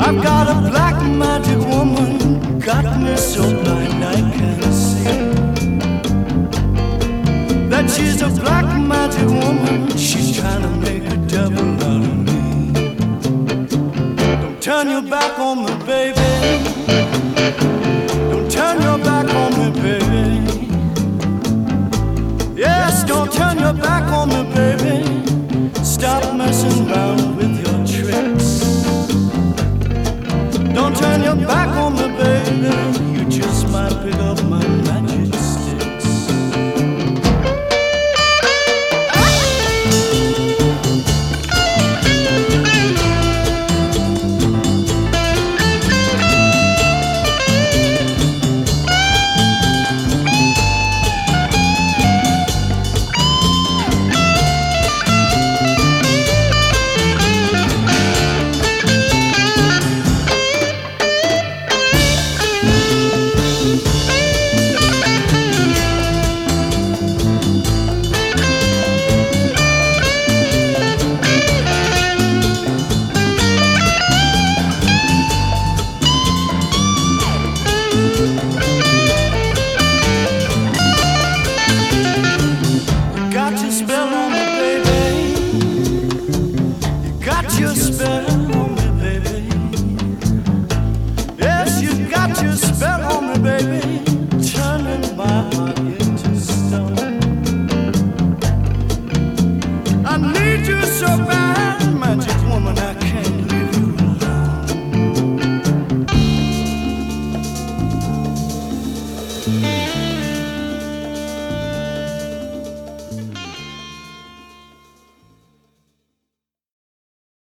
I've got a black magic woman, got me so blind I can't see that she's a black magic woman. She's trying to make a devil out of me. Don't turn your back on me, baby. Don't turn your back on me, baby. Yes, don't turn your back on me, baby. Stop messing around with your tricks. Don't turn your back on